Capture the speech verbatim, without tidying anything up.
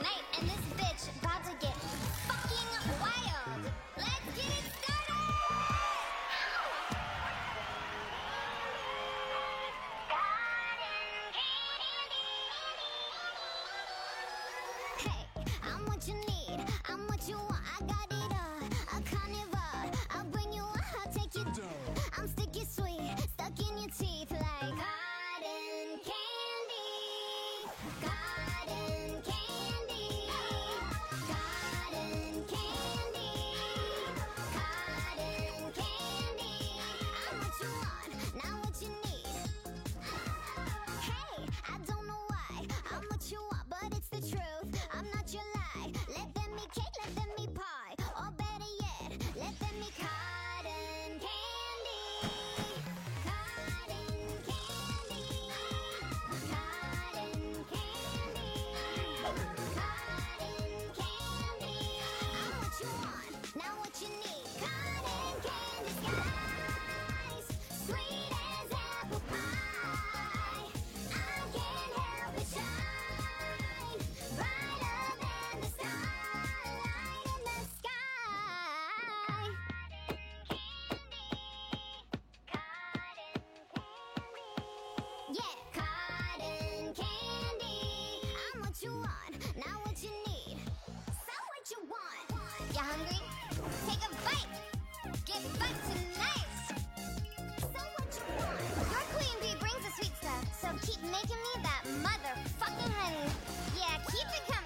night, and this bitch about to get fucking wild. Let's get it started! Hey, I'm what you need, I'm what you want, I got it all. A carnivore, I'll bring you up, I'll take you down. I'm sticky sweet, stuck in your teeth like cotton candy. Cotton candy. Cotton candy. Cotton candy. I'm what you want, not what you need. Hey, I don't know why I'm what you want, but it's the truth. I'm not your lie. Let them eat cake, let them eat pie, or better yet, let them eat cotton candy. Cotton candy. Cotton candy. Cotton candy. I'm what you want, not what you need. Cotton candy skies, sweet as apple pie. I can't help but shine brighter than the starlight in the sky. Yeah, cotton candy. I'm what you want, not what you need. So what you want? You hungry? Take a bite. Get fucked tonight. So what you want? Your queen bee brings the sweet stuff, so keep making me that motherfucking honey. Yeah, keep it coming.